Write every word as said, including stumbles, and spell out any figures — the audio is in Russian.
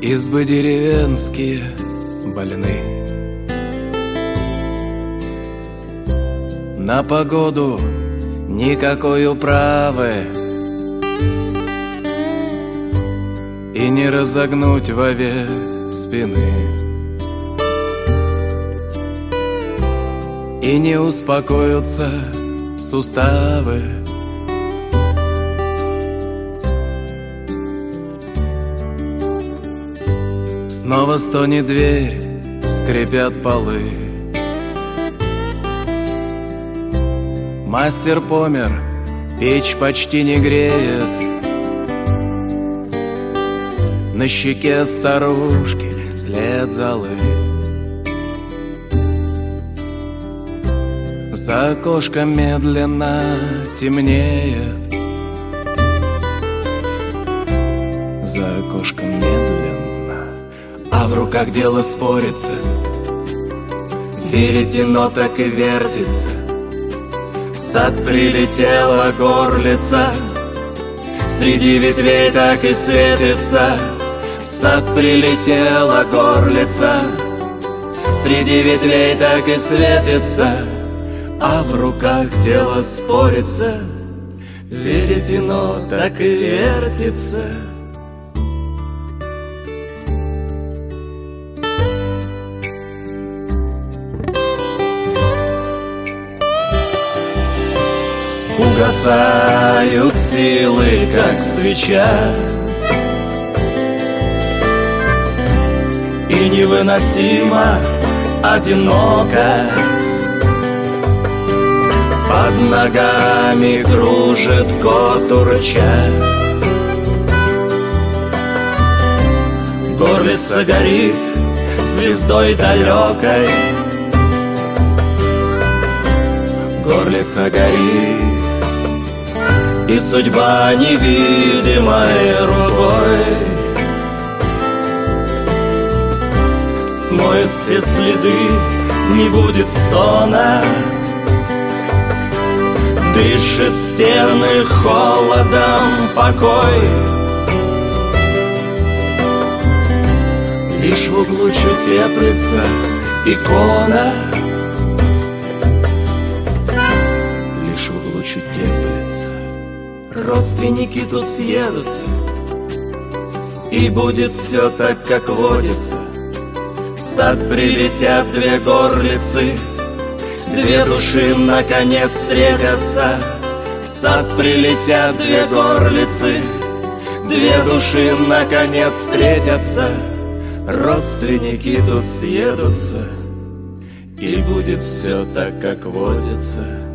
Избы деревенские больны, на погоду никакой управы, и не разогнуть вовек спины, и не успокоятся суставы. Снова стонет дверь, скрипят полы. Мастер помер, печь почти не греет. На щеке старушки след золы. За окошком медленно темнеет. За окошком медленно, а в руках дело спорится. Веретено так и вертится. В сад прилетела горлица, среди ветвей так и светится. В сад прилетела горлица, среди ветвей так и светится. А в руках дело спорится, веретено так и вертится. Угасают силы, как свеча, и невыносимо одиноко. Под ногами кружит кот урча. Горлица горит звездой далекой. Горлица горит, и судьба невидимой рукой смоет все следы, не будет стона. Дышит стены холодом покой. Лишь в углу чуть теплится икона. Лишь в углу чуть теплится. Родственники тут съедутся, и будет все так, как водится. В сад прилетят две горлицы, две души наконец встретятся. В сад прилетят две горлицы, две души наконец встретятся. Родственники тут съедутся, и будет все так, как водится.